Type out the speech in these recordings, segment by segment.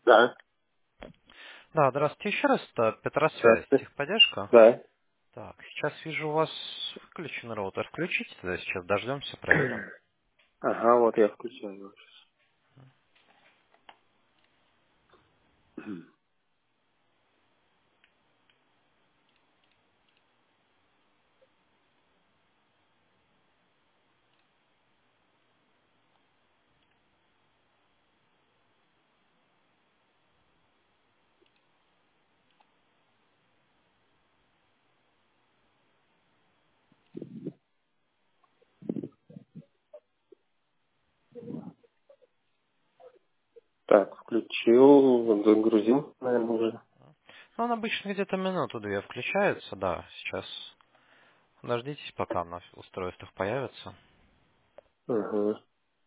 Да. Да, здравствуйте еще раз. Это Петросвязь, Здравствуйте. техподдержка. Да. Так, сейчас вижу у вас выключен роутер. Включите, тогда сейчас дождемся, проверим. Ага, вот я включаю его сейчас. Так, включил, загрузил, наверное, уже. Ну, он обычно где-то минуту-две включается, да. Сейчас дождитесь, пока на устройствах появится. Ага.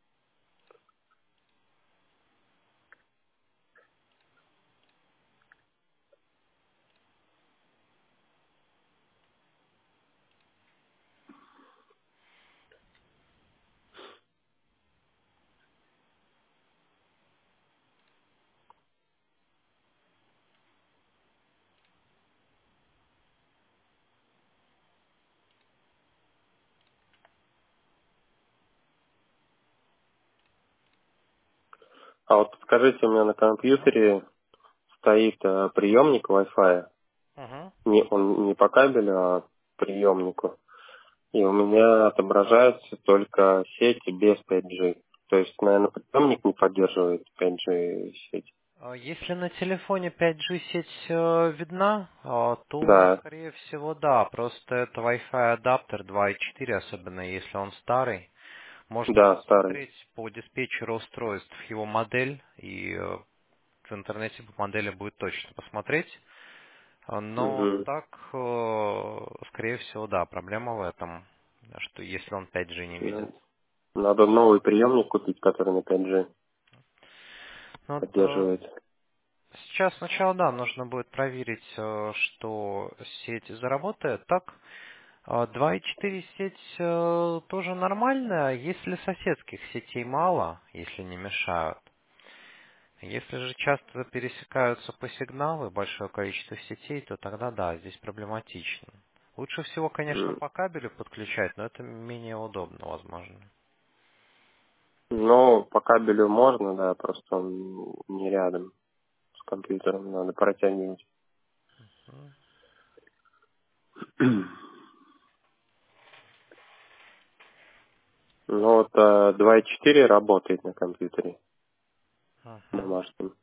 А вот скажите, у меня на компьютере стоит приемник Wi-Fi. Угу. Он не по кабелю, а приемнику. И у меня отображаются только сети без 5G. То есть, наверное, приемник не поддерживает 5G сеть. Если на телефоне 5G сеть видна, то, Да, скорее всего, да. Просто это Wi-Fi адаптер 2.4, особенно если он старый. Можно да, старый. посмотреть по диспетчеру устройств его модель, и в интернете по модели будет точно посмотреть. Но Угу. так, скорее всего, да, проблема в этом, что если он 5G не видит. Надо новый приемник купить, который на 5G Ну, вот, поддерживает. сейчас сначала, да, нужно будет проверить, что сеть заработает. Так, 2.4 сеть тоже нормальная, если соседских сетей мало, если не мешают. Если же часто пересекаются по сигналу большое количество сетей, то тогда да, здесь проблематично. Лучше всего, конечно, М. по кабелю подключать, но это менее удобно, возможно. Ну, по кабелю можно, да, просто он не рядом с компьютером, надо протягивать. Ну вот 2.4 работает на компьютере Мгм. домашнем.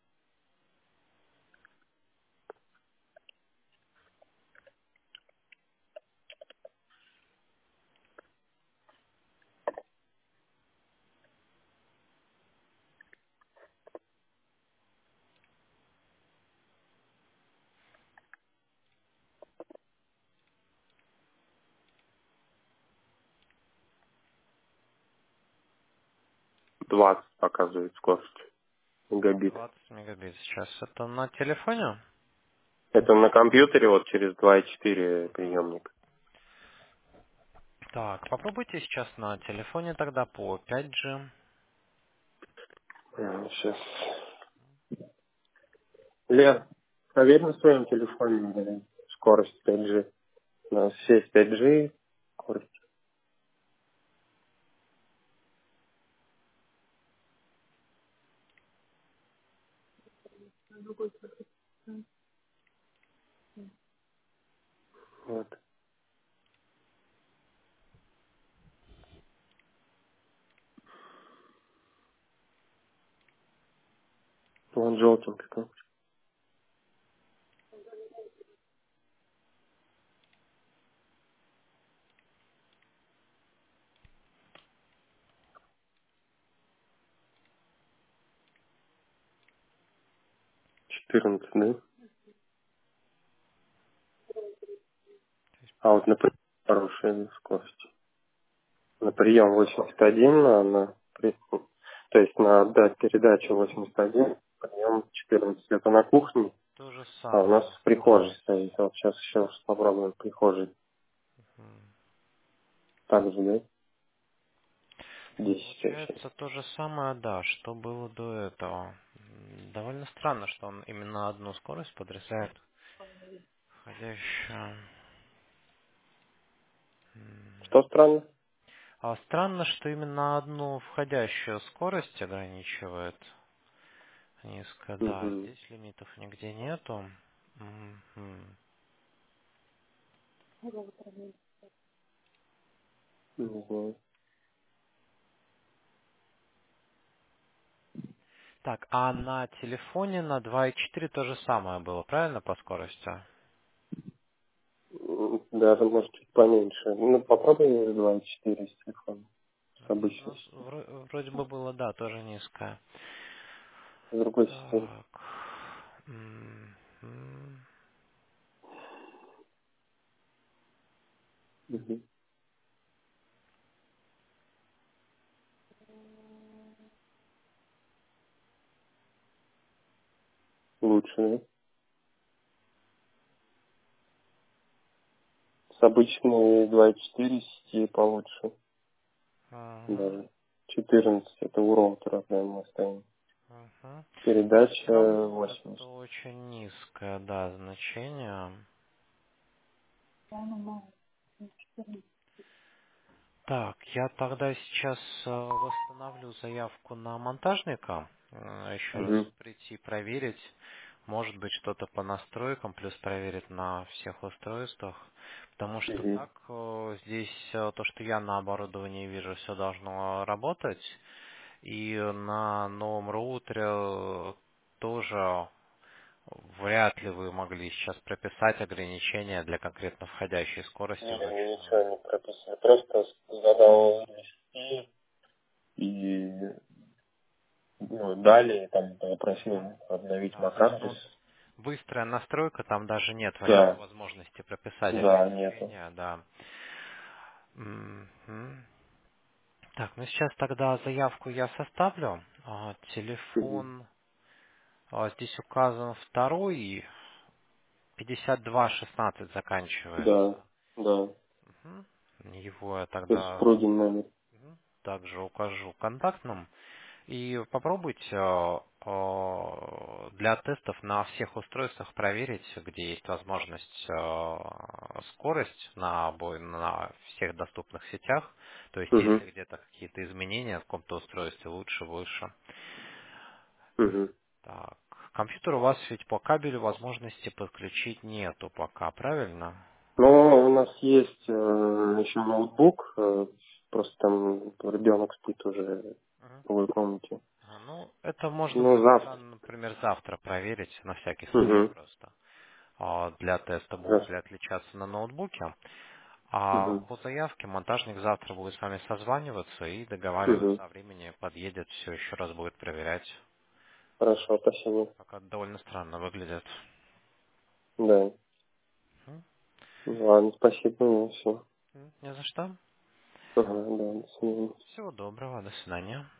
20 показывает скорость мегабит. 20 мегабит сейчас. Это на телефоне? Это на компьютере вот через 2.4 приемник. Так, попробуйте сейчас на телефоне тогда по 5G. Сейчас. Лер, проверь на своем телефоне скорость 5G. У нас сеть 5G, скорость. Вот. Вон желтенький. 14, да? А вот на прием хорошая скорость. На прием 81, то есть на отдать передачу 81, прием 14. Это на кухне, То же а у нас самое. в прихожей стоит. Вот сейчас еще раз попробуем в прихожей. М. Так же, да? 10 вообще. Получается то же самое, да, что было до этого. Довольно странно, что он именно одну скорость подрезает. Входящую. Что странно? А странно, что именно одну входящую скорость ограничивает. Низко, да. Угу. Здесь лимитов нигде нету. Мгм. Не знаю. Так, а на телефоне на 2,4 то же самое было, правильно, по скорости? Даже, может, чуть поменьше. Ну, попробуй 2,4 с телефона. С Ну, у обычной. нас вроде бы было, да, тоже низкое. С другой системы. Так. Мгм. Угу. Лучше, да? С обычной 2,4 сети получше. Ага. Даже 14 это у роутера прям мы стоим. Ага. Но все Передача равно это 80. очень низкое, да, значение. Так, я тогда сейчас восстановлю заявку на монтажника. Еще раз Угу. прийти проверить. Может быть, что-то по настройкам, плюс проверить на всех устройствах. Потому что Угу. так здесь то, что я на оборудовании вижу, все должно работать. И на новом роутере тоже вряд ли вы могли сейчас прописать ограничения для конкретно входящей скорости Не, вручную. ничего не прописано. Просто задал ввести и ну, далее там попросил Мгм. обновить Да, да, MAC-адрес. ну быстрая настройка, там даже нет Да, возможности прописать да, нету. ограничения, да. Мгм. Так, ну сейчас тогда заявку я составлю. Угу. Телефон здесь указан второй, 5216 Да, заканчивается. да. Мгм. Его я То тогда супругин номер. также укажу контактным. И попробуйте для тестов на всех устройствах проверить, где есть возможность скорость на всех доступных сетях. То есть, Угу. если где-то какие-то изменения в каком-то устройстве, лучше, выше. Угу. Так, компьютер у вас ведь по кабелю возможности подключить нету пока, правильно? Но у нас есть еще ноутбук, просто там ребенок спит уже Мгм. в другой комнате. Ну, это можно Ну, будет тогда, завтра. например, завтра проверить, на всякий случай Угу. просто. Для теста будет Хорошо. ли отличаться на ноутбуке. А Угу. по заявке монтажник завтра будет с вами созваниваться и Угу. договариваться о времени, подъедет, все еще раз будет проверять. Хорошо, спасибо. Пока довольно странно выглядит. Да. М, Ладно, спасибо, ну все. Не за что. Ага, да, до свидания. Всего доброго, до свидания.